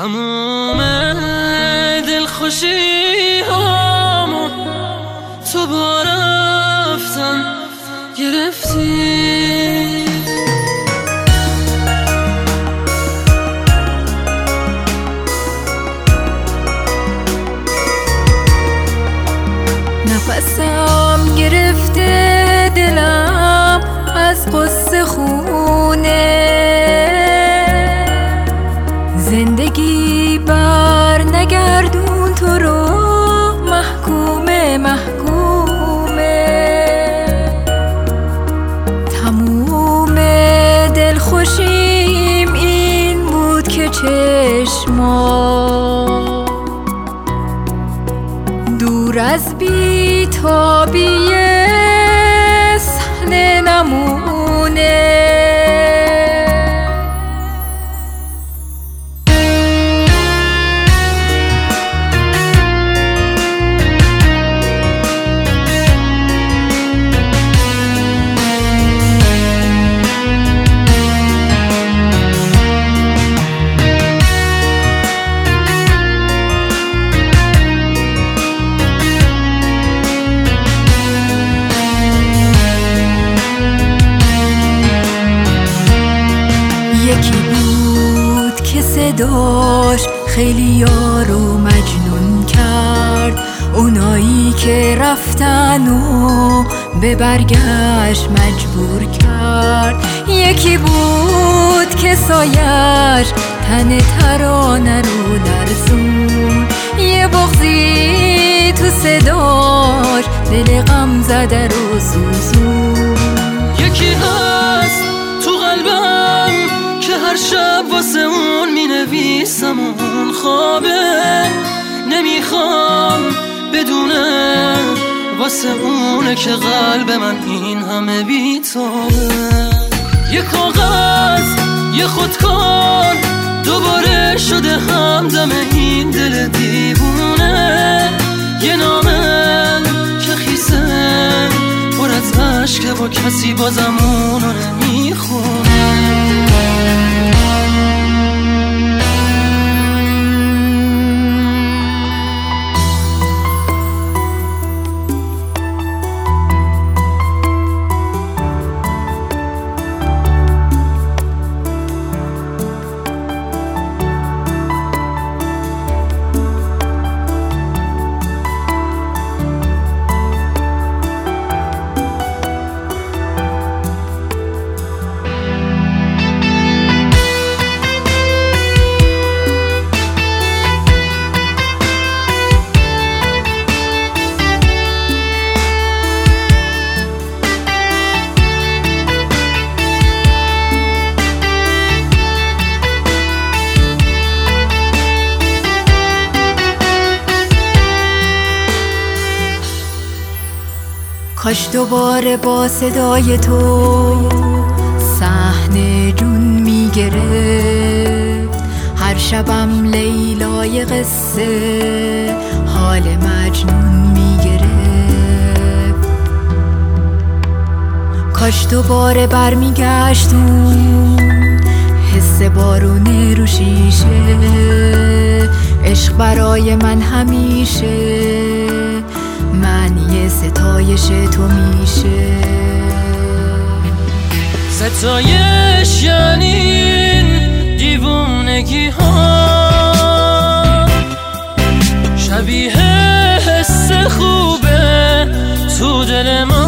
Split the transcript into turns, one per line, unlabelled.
تموم دلخوشی هامو تو با رفتن گرفتی.
نفسم گرفته دلم از قصه خونه، زندگی بر نگردون تو رو محکومه تموم دلخوشیم این بود که چشما دور از بی‌تابی صحنه نمونه. یکی بود که صداش خیلی یارو مجنون کرد، اونایی که رفتن و به برگشت مجبور کرد. یکی بود که سایش تن ترانه رو لرزون، یه بغضی تو صداش دل غم زده رو سوزون.
یکی هست تو قلبم که هر شب واسه اون می نویسم اون خوابه، نمیخوام بدونه واسه اونه که قلب من این همه بی‌تابه. یه کاغذ یه خودکار دوباره شده همدم این دل دیوونه، یه نامه که خیسه پر از عشقه و کسی بازم اونو نمیخونه.
کاش دوباره با صدای تو صحنه جون میگرفت، هر شبم لیلای قصه حال مجنون میگرفت. کاش دوباره برمیگشتون حس بارونه رو شیشه، عشق برای من همیشه معنی ستایش تو میشه.
ستایش یعنی این دیوونگی ها، شبیه حس خوبه تو دل ما